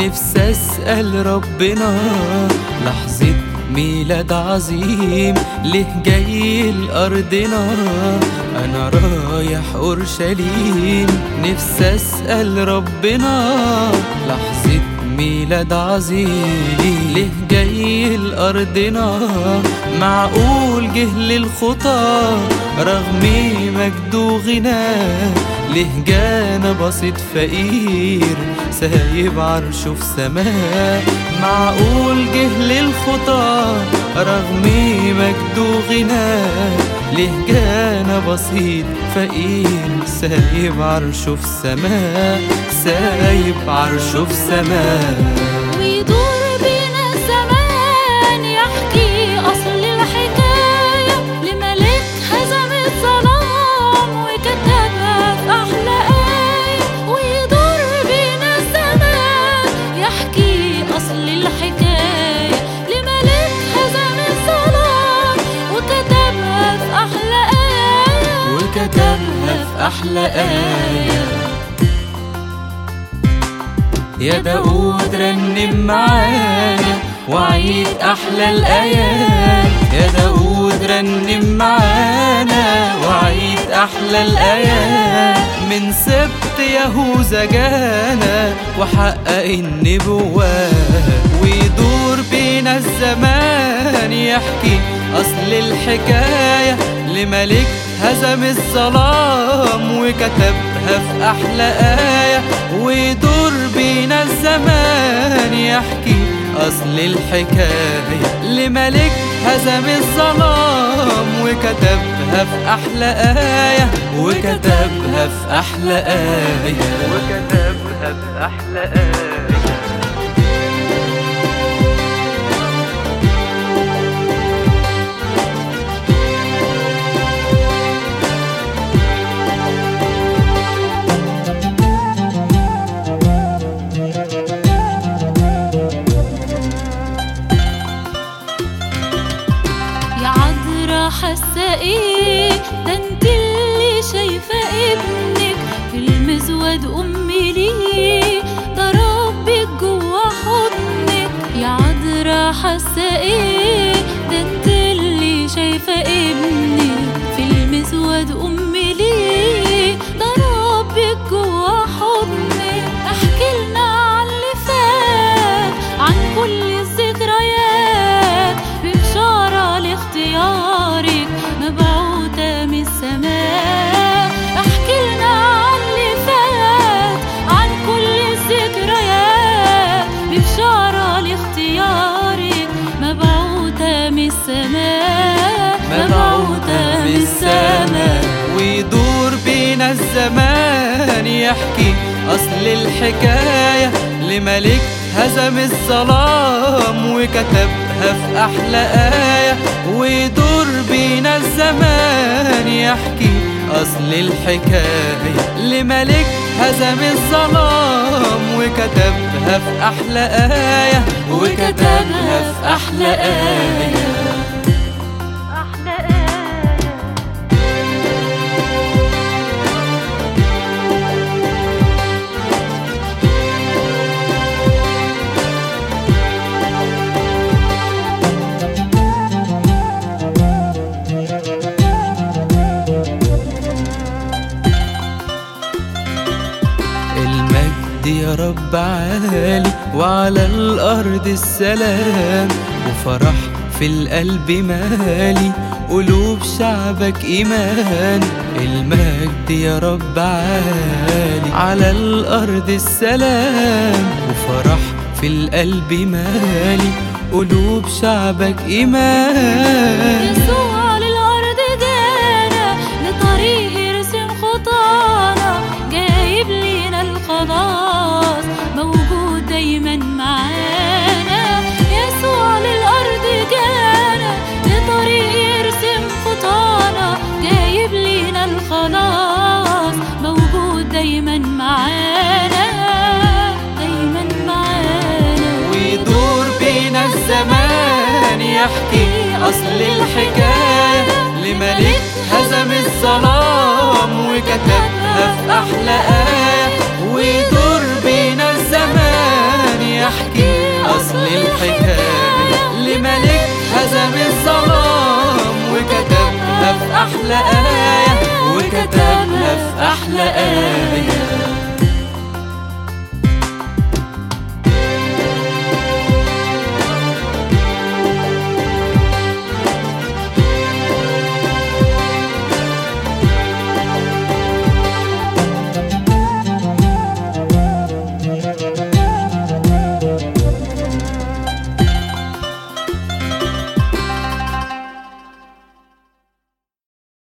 نفسي أسأل ربنا لحظة ميلاد عظيم ليه جاي لأرضنا، أنا رايح أورشليم. نفسي أسأل ربنا لحظة ميلاد عظيم ليه جاي لأرضنا، معقول جه للخطى رغم مجده وغناه، ليه جانا بسيط فقير سايب عرشه في سماه. معقول جه للخطى رغم مجده وغناه، ليه جانا بسيط فقير سايب عرشه في سماه، سايب عرشه في سماه. ويدور بينا الزمان يحكي أصل الحكاية لملك هزم الظلام وكتبها في أحلى آية. ويدور بينا الزمان يحكي أصل الحكاية لملك هزم الظلام وكتبها في أحلى آية، وكتبها في أحلى آية. يا داود رنم معانا وعيد أحلى الآيات، يا داود رنم معانا وعيد أحلى الآيات. من سبط يهوذا جانا وحقق النبوات، ويدور بينا الزمان يحكي أصل الحكاية لملك هزم الظلام وكتبها في أحلى آية. ويدور بينا الزمان يحكي أصل الحكاية لملك هزم الظلام وكتبها في أحلى آية، وكتبها في أحلى آية، وكتبها في أحلى آية. حاسة ايه ده انت اللي شايفة ابنك في المزود أمي ليه ده ربك جوا حضنك. يا عذرا حاسة ايه ده انت اللي شايفة ابنك في المزود أمي ليه ده ربك جوا حضنك. احكي لنا عن اللي فات عن كل الذكريات بإشارة لاختيارك مبعوثة من السماء. احكي لنا عن اللي فات عن كل الذكريات بإشارة لاختيارك مبعوثة من السماء، مبعوثة من السماء. ويدور بينا الزمان يحكي أصل الحكاية لملك هزم الظلام وكتبها في أحلى آية. ويدور بينا الزمان يحكي أصل الحكاية لملك هزم الظلام وكتبها في أحلى آية، وكتبها في أحلى آية. يا رب عالي وعلى الأرض السلام، وفرح في القلب مالي قلوب شعبك إيمان. المجد يا رب عالي على الأرض السلام، وفرح في القلب مالي قلوب شعبك إيمان. يسوع للأرض جانا لطريق يرسم خطانا، جايب لينا الخلاص موجود دايما معانا. يسوع للأرض جانا لطريق يرسم خطانا، جايب لينا الخلاص موجود دايما معانا، دايما معانا. ويدور بينا الزمان يحكي أصل الحكاية لملك هزم الظلام وكتبها في أحلى آية. ويدور بينا الزمان يحكي أصل الحكاية لملك هزم الظلام وكتبها في أحلى آية، وكتبها في أحلى آية.